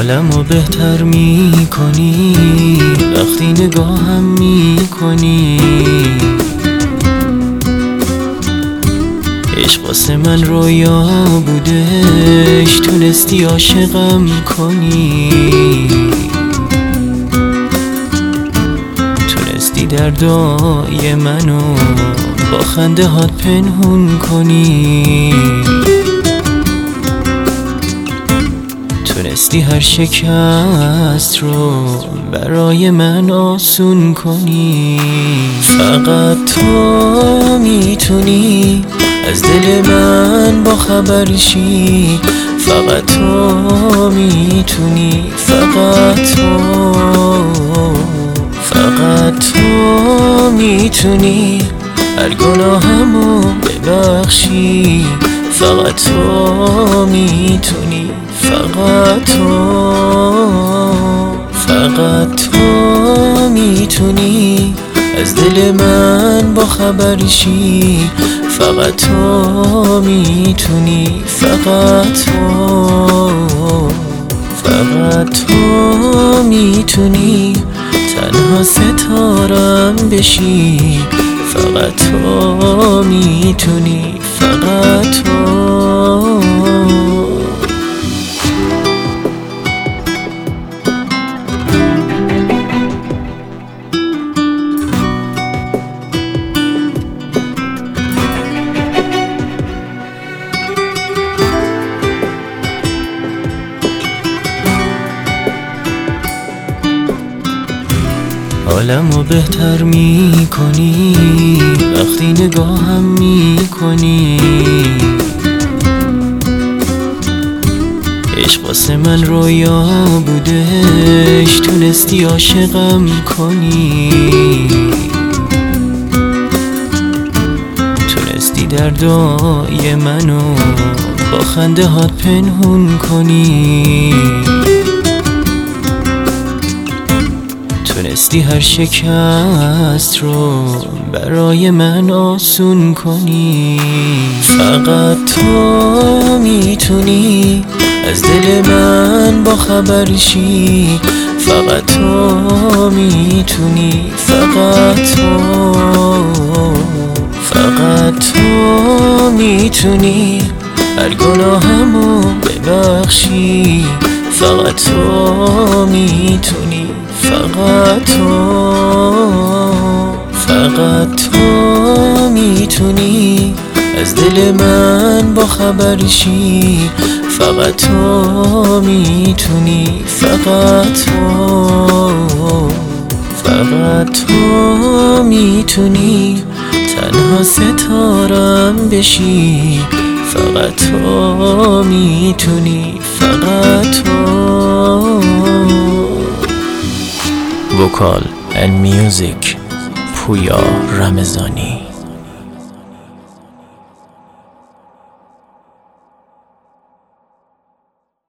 حالمو بهتر میکنی وقتی نگاهم میکنی. عشق واسه من رویا بودش، تونستی عاشقم کنی. تونستی دردای منو با خنده هات پنهون کنی. تونستی هر شکست رو برای من آسون کنی. فقط تو میتونی از دل من با خبر شی. فقط تو میتونی، فقط تو میتونی هر گناهمو ببخشی. فقط تو میتونی، فقط تو میتونی از دل من با خبر شی. فقط تو میتونی، فقط تو میتونی تنها ستارم بشی. فقط تو میتونی، فقط تو. حالمو بهتر میکنی وقتی نگاهم میکنی. عشق واسه من رویا بودش، تونستی عاشقم کنی. تونستی دردای منو با خنده هات پنهون کنی. تونستی هر شکست رو برای من آسون کنی. فقط تو میتونی از دل من با خبر شی. فقط تو میتونی، فقط تو میتونی هر گناهمو ببخشی. فقط تو میتونی، فقط تو میتونی از دل من با خبر شی. فقط تو میتونی، فقط تو میتونی تنها ستارم بشی. فقط تو میتونی، فقط تو. وکال and music پویا رمضانی.